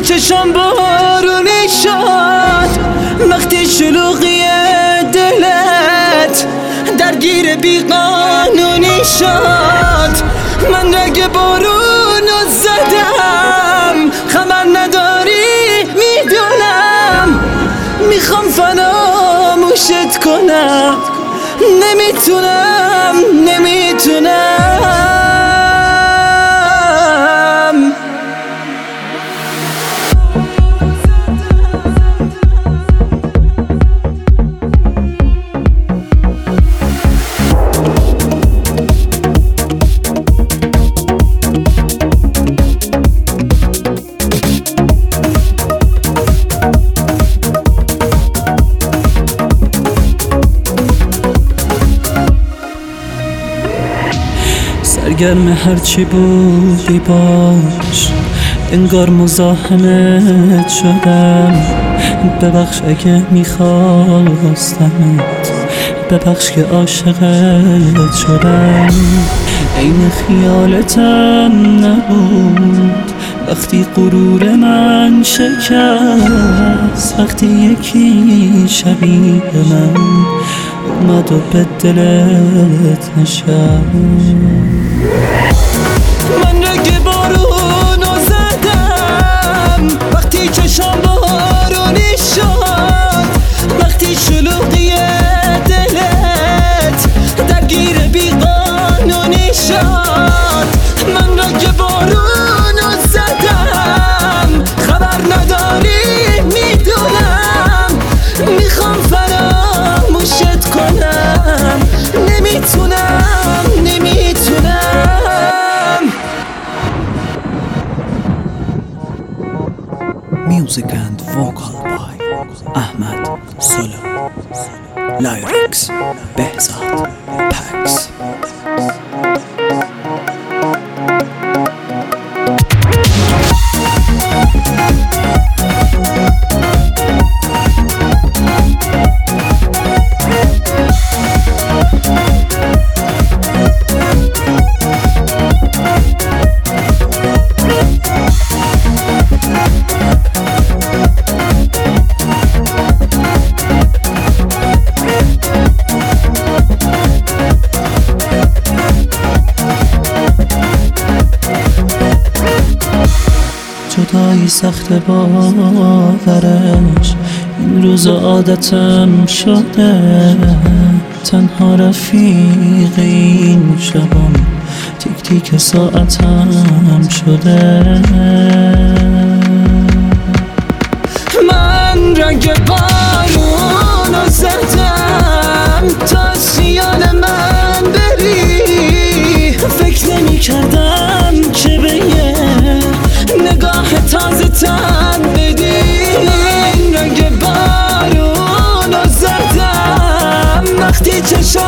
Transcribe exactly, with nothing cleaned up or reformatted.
چشم بارونی شد، وقتی شلوغی دلت درگیر بی قانونی شد. من رگ بارونو زدم، خبر نداری میدونم، میخوام فراموشت کنم، نمیتونم نمیتونم. سرگرم هرچی بودی باش، انگار مزاحمت شدم. ببخش اگه میخواستمت، ببخش که عاشقت شدم. عین خیالتم نبود وقتی غرور من شکست، وقتی یکی شبیه من اومد و به دلت نشست. من رگ بارونو زدم، وقتی چشم بارونی شد، وقتی شلوغی دلت درگیر بی قانونی شد. من رگ بارونو زدم، خبر نداری میدونم، میخوام فراموشت کنم، نمیتونم نمیتونم. Music and vocal by Ahmad Solo. Lyrics Behzad Pax. جدایی سخت باورش، این روز عادتم شده. تنها رفیق این شبم، تیک تیک ساعتم شده. من رنگ بارونو زدم تا سیان من بری، فکر نمی کردم که به یه نگاه تازه تن بدی. رنگ بارونو زدم، وقتی چشم